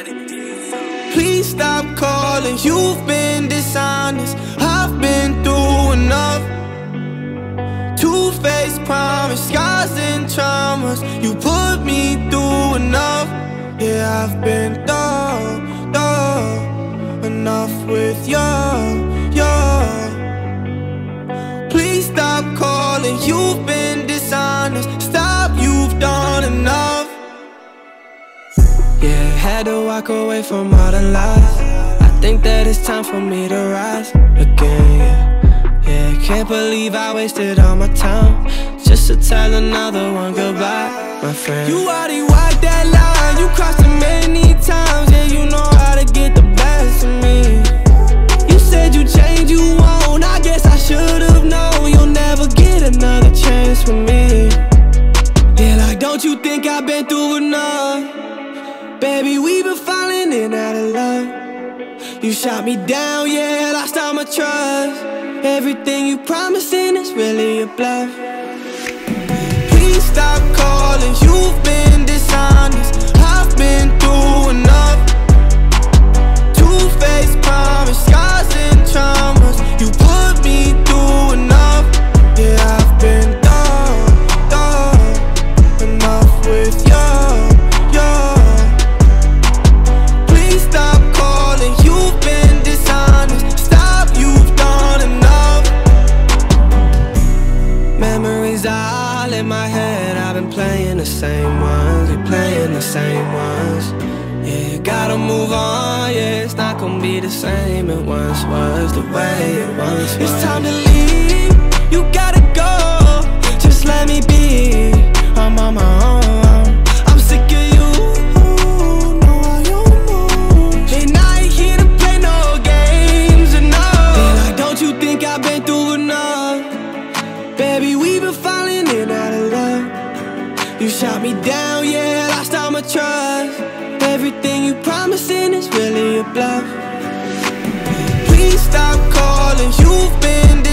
Please stop calling, you've been dishonest. I've been through enough. Two-faced promise, scars and traumas. You put me through enough. Yeah, I've been through enough with you. Please stop calling, you've been dishonest. Stop, you've done enough. Yeah, had to walk away from all the lies. I think that it's time for me to rise again, yeah, can't believe I wasted all my time just to tell another one goodbye, my friend. You already walked that line, you crossed it many times. Yeah, you know how to get the best of me. You said you changed, you won't. I guess I should've known you'll never get another chance with me. Yeah, like don't you think I've been through enough? Baby, we been falling in out of love. You shot me down, yeah, lost all my trust. Everything you promising is really a bluff. Please stop calling, you've been dishonest. I've been through enough. Two-faced promise, scars and traumas. You put me through enough. Yeah, I've been through enough with you. Please stop calling, you've been dishonest. Stop, you've done enough. Memories are all in my head. I've been playing the same ones. You're playing the same ones. Yeah, gotta move on. Yeah, it's not gonna be the same it once was, the way it once was. It's time to leave, you gotta go. Just let me be, I'm on my own. I'm sick of you, no, I don't know. And I ain't here to play no games, no. Yeah, like don't you think I've been through enough? Baby, we been falling in out of love. You shot me down, yeah, lost all my trust. Everything you promising is really a bluff. Please stop calling, you've been